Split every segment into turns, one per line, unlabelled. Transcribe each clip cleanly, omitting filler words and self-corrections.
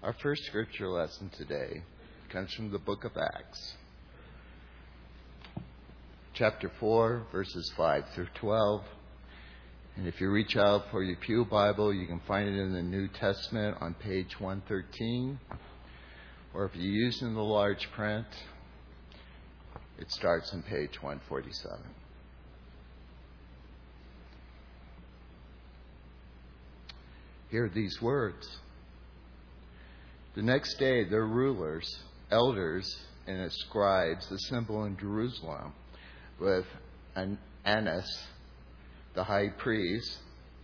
Our first scripture lesson today comes from the book of Acts, chapter 4, verses 5 through 12. And if you reach out for your Pew Bible, you can find it in the New Testament on page 113. Or if you're using the large print, it starts on page 147. Hear these words. The next day, their rulers, elders, and scribes assembled in Jerusalem with Annas, the high priest,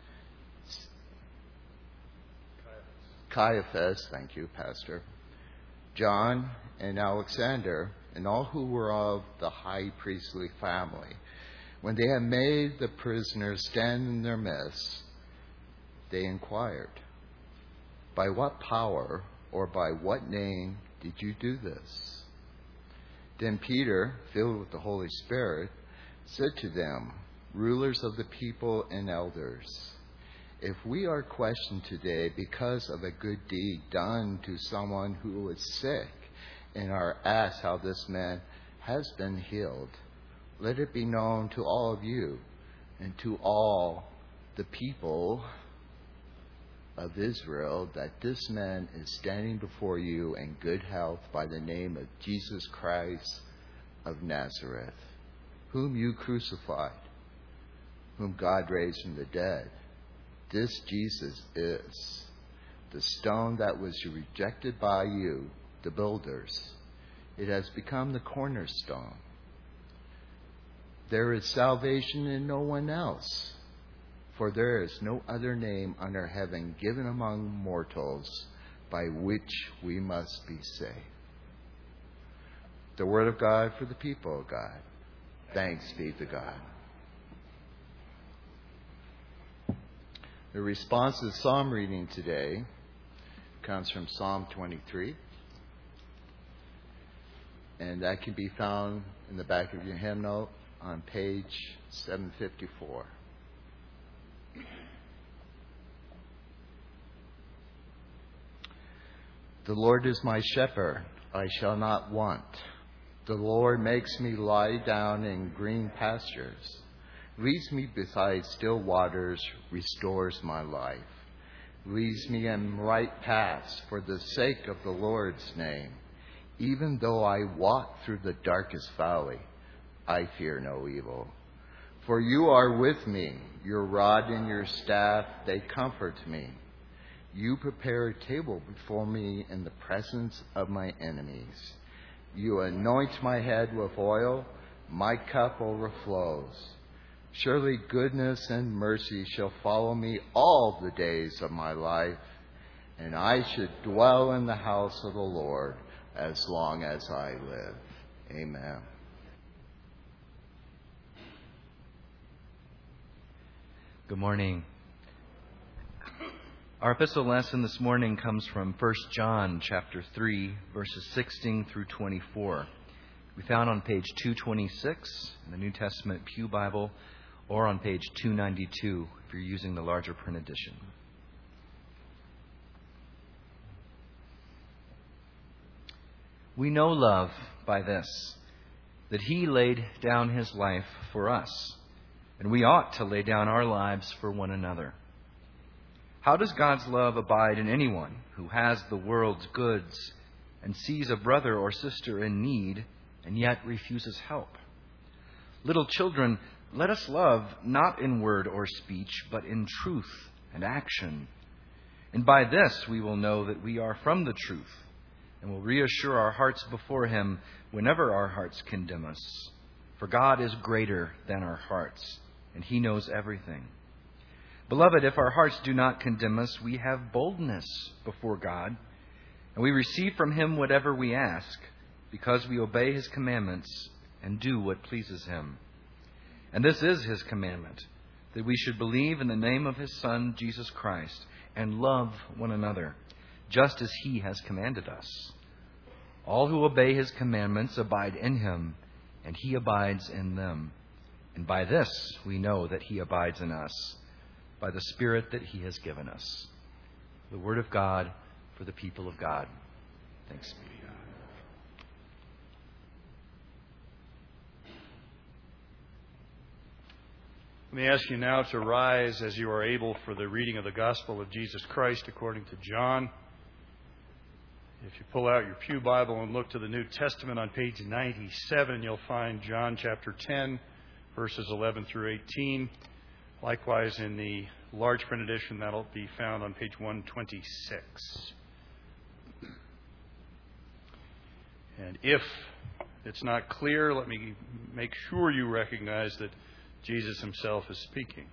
Caiaphas, thank you, Pastor, John, and Alexander, and all who were of the high priestly family. When they had made the prisoners stand in their midst, they inquired, "By what power or by what name did you do this?" Then Peter, filled with the Holy Spirit, said to them, "Rulers of the people and elders, if we are questioned today because of a good deed done to someone who was sick, and are asked how this man has been healed, let it be known to all of you and to all the people of Israel that this man is standing before you in good health by the name of Jesus Christ of Nazareth, whom you crucified, whom God raised from the dead. This Jesus is the stone that was rejected by you, the builders. It has become the cornerstone. There is salvation in no one else, for there is no other name under heaven given among mortals by which we must be saved." The word of God for the people of God. Thanks be to God. The response to the psalm reading today comes from Psalm 23. And that can be found in the back of your hymnal on page 754. The Lord is my shepherd, I shall not want. The Lord makes me lie down in green pastures, leads me beside still waters, restores my life, leads me in right paths for the sake of the Lord's name. Even though I walk through the darkest valley, I fear no evil. For you are with me, your rod and your staff, they comfort me. You prepare a table before me in the presence of my enemies. You anoint my head with oil, my cup overflows. Surely goodness and mercy shall follow me all the days of my life, and I should dwell in the house of the Lord as long as I live. Amen.
Good morning. Our epistle lesson this morning comes from 1 John chapter 3, verses 16 through 24. We found on page 226 in the New Testament Pew Bible, or on page 292 if you're using the larger print edition. We know love by this, that He laid down His life for us, and we ought to lay down our lives for one another. How does God's love abide in anyone who has the world's goods and sees a brother or sister in need and yet refuses help? Little children, let us love not in word or speech, but in truth and action. And by this we will know that we are from the truth, and will reassure our hearts before Him whenever our hearts condemn us. For God is greater than our hearts, and He knows everything. Beloved, if our hearts do not condemn us, we have boldness before God, and we receive from Him whatever we ask, because we obey His commandments and do what pleases Him. And this is His commandment, that we should believe in the name of His Son, Jesus Christ, and love one another, just as He has commanded us. All who obey His commandments abide in Him, and He abides in them. And by this we know that He abides in us, by the Spirit that He has given us. The Word of God for the people of God. Thanks be to God.
Let me ask you now to rise as you are able for the reading of the Gospel of Jesus Christ according to John. If you pull out your pew Bible and look to the New Testament on page 97, you'll find John chapter 10, verses 11 through 18. Likewise, in the large print edition, that'll be found on page 126. And if it's not clear, let me make sure you recognize that Jesus himself is speaking.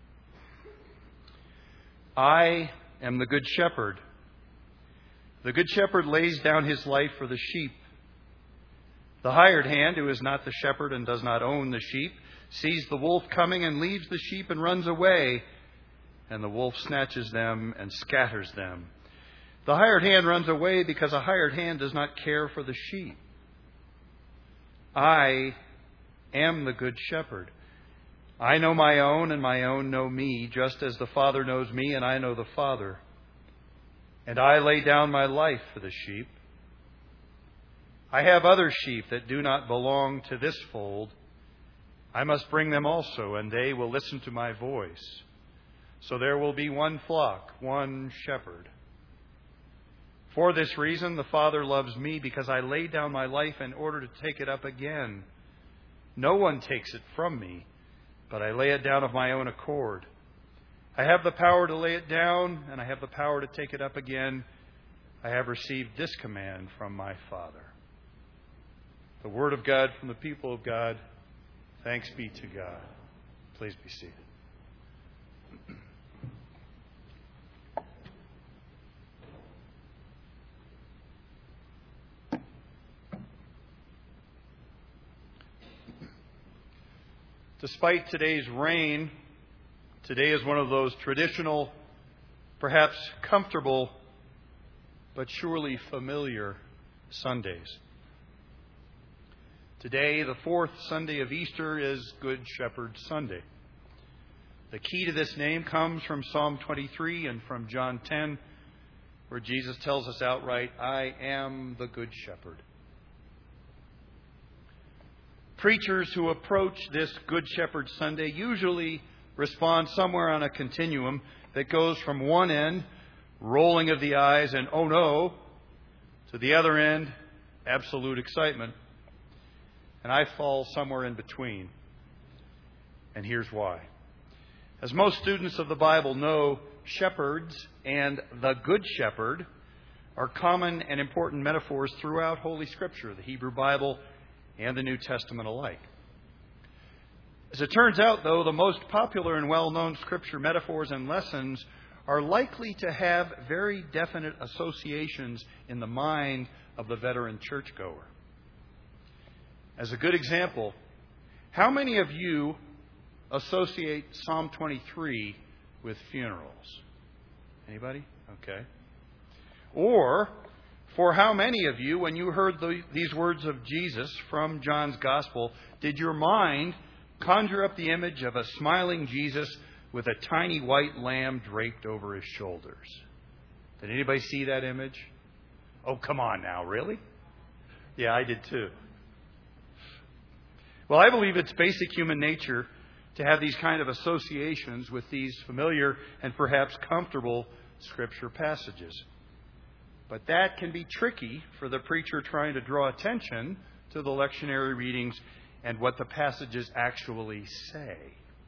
I am the good shepherd. The good shepherd lays down his life for the sheep. The hired hand, who is not the shepherd and does not own the sheep, sees the wolf coming and leaves the sheep and runs away, and the wolf snatches them and scatters them. The hired hand runs away because a hired hand does not care for the sheep. I am the good shepherd. I know my own, and my own know me, just as the Father knows me, and I know the Father. And I lay down my life for the sheep. I have other sheep that do not belong to this fold. I must bring them also, and they will listen to my voice. So there will be one flock, one shepherd. For this reason, the Father loves me, because I lay down my life in order to take it up again. No one takes it from me, but I lay it down of my own accord. I have the power to lay it down, and I have the power to take it up again. I have received this command from my Father. The word of God from the people of God. Thanks be to God. Please be seated. Despite today's rain, today is one of those traditional, perhaps comfortable, but surely familiar Sundays. Today, the fourth Sunday of Easter, is Good Shepherd Sunday. The key to this name comes from Psalm 23 and from John 10, where Jesus tells us outright, I am the Good Shepherd. Preachers who approach this Good Shepherd Sunday usually respond somewhere on a continuum that goes from one end, rolling of the eyes and oh no, to the other end, absolute excitement. And I fall somewhere in between. And here's why. As most students of the Bible know, shepherds and the Good Shepherd are common and important metaphors throughout Holy Scripture, the Hebrew Bible and the New Testament alike. As it turns out, though, the most popular and well-known Scripture metaphors and lessons are likely to have very definite associations in the mind of the veteran churchgoer. As a good example, how many of you associate Psalm 23 with funerals? Anybody? Okay. Or, for how many of you, when you heard these words of Jesus from John's Gospel, did your mind conjure up the image of a smiling Jesus with a tiny white lamb draped over his shoulders? Did anybody see that image? Oh, come on now, really? Yeah, I did too. Well, I believe it's basic human nature to have these kind of associations with these familiar and perhaps comfortable Scripture passages. But that can be tricky for the preacher trying to draw attention to the lectionary readings and what the passages actually say.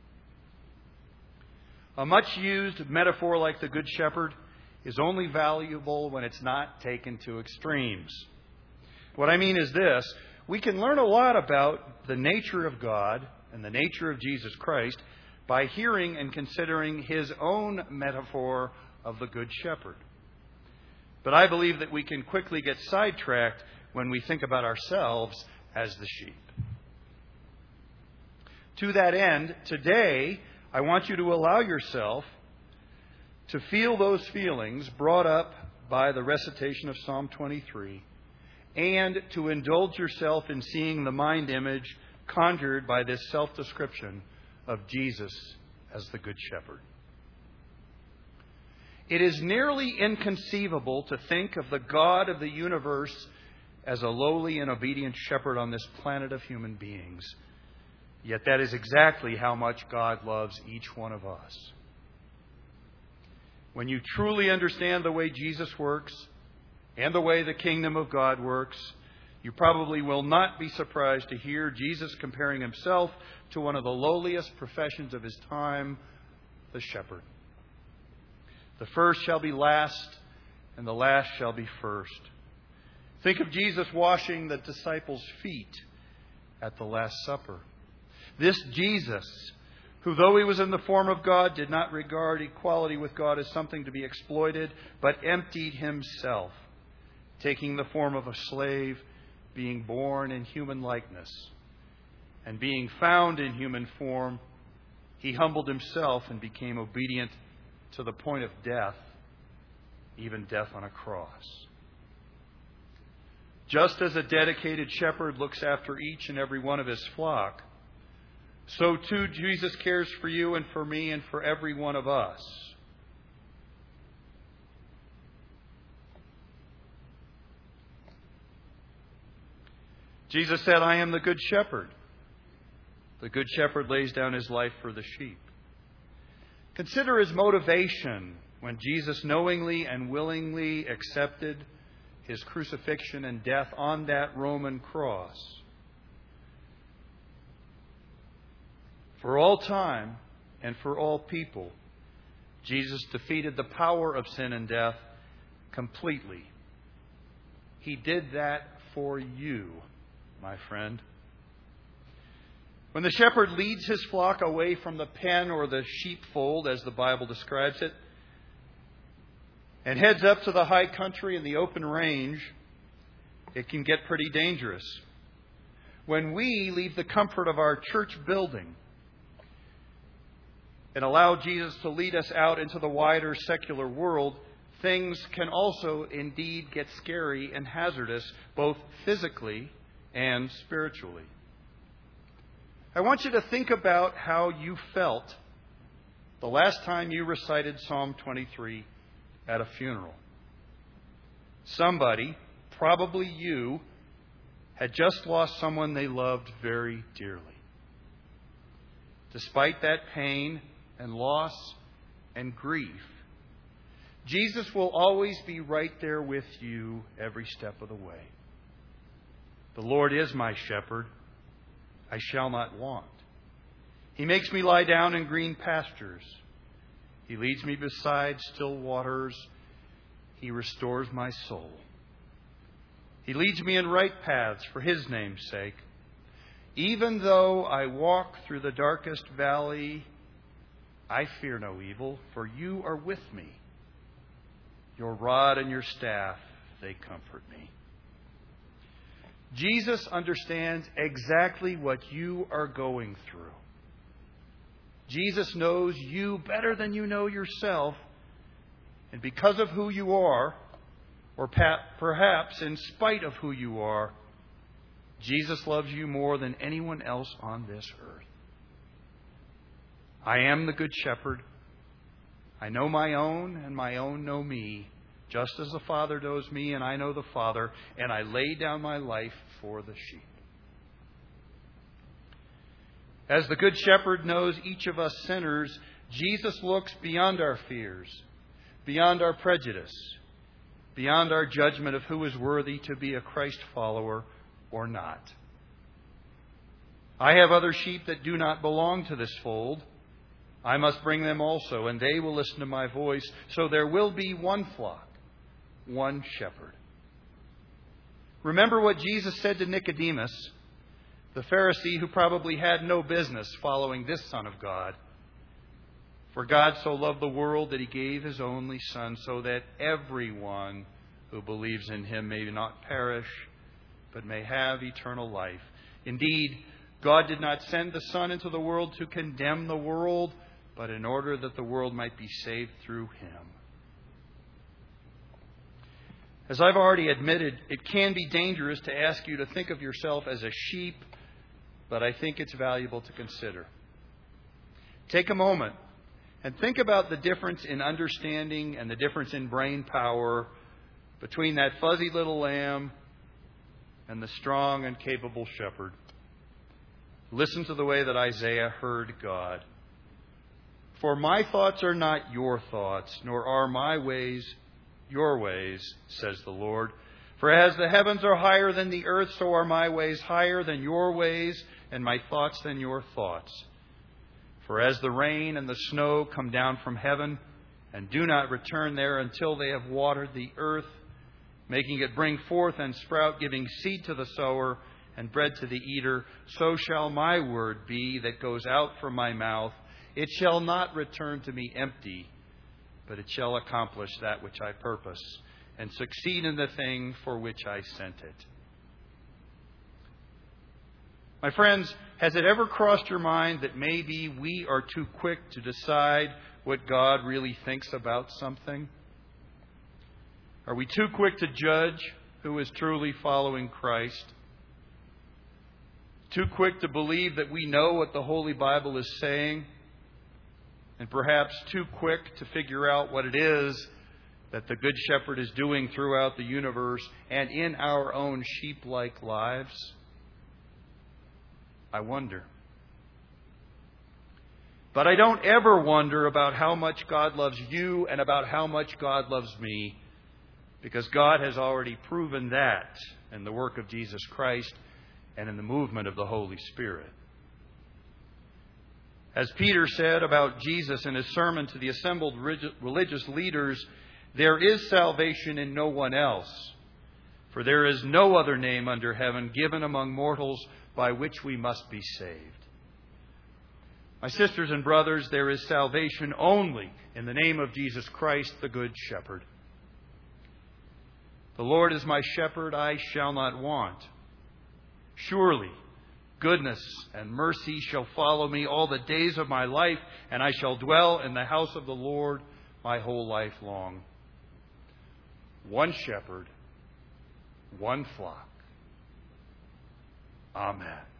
A much used metaphor like the Good Shepherd is only valuable when it's not taken to extremes. What I mean is this: we can learn a lot about the nature of God and the nature of Jesus Christ by hearing and considering his own metaphor of the Good Shepherd. But I believe that we can quickly get sidetracked when we think about ourselves as the sheep. To that end, today, I want you to allow yourself to feel those feelings brought up by the recitation of Psalm 23, and to indulge yourself in seeing the mind image conjured by this self-description of Jesus as the Good Shepherd. It is nearly inconceivable to think of the God of the universe as a lowly and obedient shepherd on this planet of human beings. Yet that is exactly how much God loves each one of us. When you truly understand the way Jesus works and the way the kingdom of God works, you probably will not be surprised to hear Jesus comparing himself to one of the lowliest professions of his time, the shepherd. The first shall be last, and the last shall be first. Think of Jesus washing the disciples' feet at the Last Supper. This Jesus, who though he was in the form of God, did not regard equality with God as something to be exploited, but emptied himself, taking the form of a slave, being born in human likeness, and being found in human form, he humbled himself and became obedient to the point of death, even death on a cross. Just as a dedicated shepherd looks after each and every one of his flock, so too Jesus cares for you and for me and for every one of us. Jesus said, I am the good shepherd. The good shepherd lays down his life for the sheep. Consider his motivation when Jesus knowingly and willingly accepted his crucifixion and death on that Roman cross. For all time and for all people, Jesus defeated the power of sin and death completely. He did that for you, my friend. When the shepherd leads his flock away from the pen or the sheepfold, as the Bible describes it, and heads up to the high country and the open range, it can get pretty dangerous. When we leave the comfort of our church building and allow Jesus to lead us out into the wider secular world, things can also indeed get scary and hazardous, both physically and spiritually. I want you to think about how you felt the last time you recited Psalm 23 at a funeral. Somebody, probably you, had just lost someone they loved very dearly. Despite that pain and loss and grief, Jesus will always be right there with you every step of the way. The Lord is my shepherd. I shall not want. He makes me lie down in green pastures. He leads me beside still waters. He restores my soul. He leads me in right paths for His name's sake. Even though I walk through the darkest valley, I fear no evil, for you are with me. Your rod and your staff, they comfort me. Jesus understands exactly what you are going through. Jesus knows you better than you know yourself. And because of who you are, or perhaps in spite of who you are, Jesus loves you more than anyone else on this earth. I am the good shepherd. I know my own, and my own know me, just as the Father knows me, and I know the Father, and I lay down my life for the sheep. As the Good Shepherd knows each of us sinners, Jesus looks beyond our fears, beyond our prejudice, beyond our judgment of who is worthy to be a Christ follower or not. I have other sheep that do not belong to this fold. I must bring them also, and they will listen to my voice. So there will be one flock, one shepherd. Remember what Jesus said to Nicodemus, the Pharisee who probably had no business following this Son of God. For God so loved the world that He gave His only Son, so that everyone who believes in Him may not perish, but may have eternal life. Indeed, God did not send the Son into the world to condemn the world, but in order that the world might be saved through Him. As I've already admitted, it can be dangerous to ask you to think of yourself as a sheep, but I think it's valuable to consider. Take a moment And think about the difference in understanding and the difference in brain power between that fuzzy little lamb and the strong and capable shepherd. Listen to the way that Isaiah heard God. For my thoughts are not your thoughts, nor are my ways your ways, says the Lord. For as the heavens are higher than the earth, so are my ways higher than your ways, and my thoughts than your thoughts. For as the rain and the snow come down from heaven, and do not return there until they have watered the earth, making it bring forth and sprout, giving seed to the sower and bread to the eater, so shall my word be that goes out from my mouth. It shall not return to me empty, but it shall accomplish that which I purpose, and succeed in the thing for which I sent it. My friends, has it ever crossed your mind that maybe we are too quick to decide what God really thinks about something? Are we too quick to judge who is truly following Christ? Too quick to believe that we know what the Holy Bible is saying? And perhaps too quick to figure out what it is that the Good Shepherd is doing throughout the universe and in our own sheep-like lives? I wonder. But I don't ever wonder about how much God loves you and about how much God loves me, because God has already proven that in the work of Jesus Christ and in the movement of the Holy Spirit. As Peter said about Jesus in his sermon to the assembled religious leaders, there is salvation in no one else, for there is no other name under heaven given among mortals by which we must be saved. My sisters and brothers, there is salvation only in the name of Jesus Christ, the Good Shepherd. The Lord is my shepherd, I shall not want. Surely goodness and mercy shall follow me all the days of my life, and I shall dwell in the house of the Lord my whole life long. One shepherd, one flock. Amen.